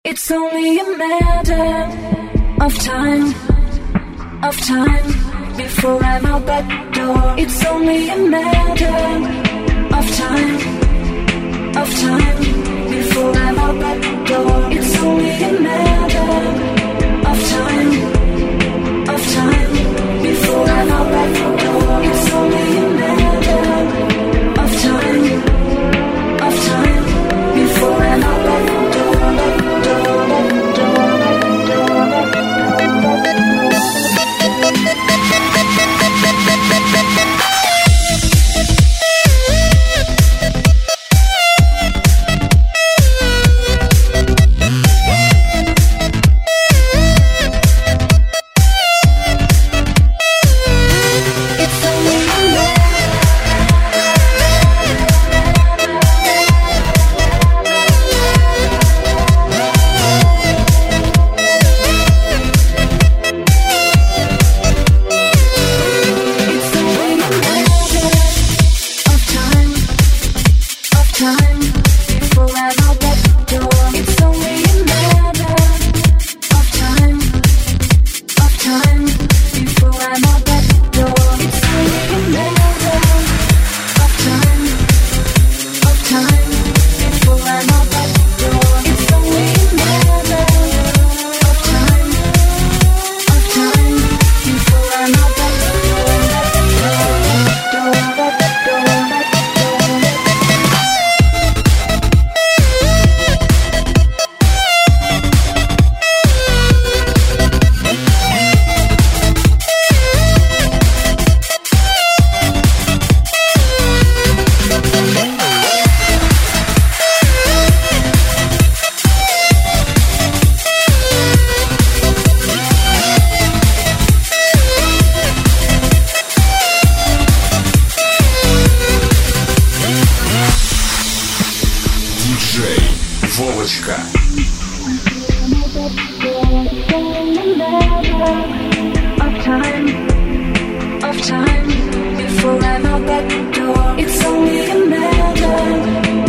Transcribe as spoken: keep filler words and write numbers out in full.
It's only a matter of time, of time, before I'm out that door. It's only a matter of time, of time, before I'm out that door. It's only a matter of time, of time, before I'm out that door. It's only a matter of time, of time, before I'm out that door. Of time, before I'm out that door. It's only a matter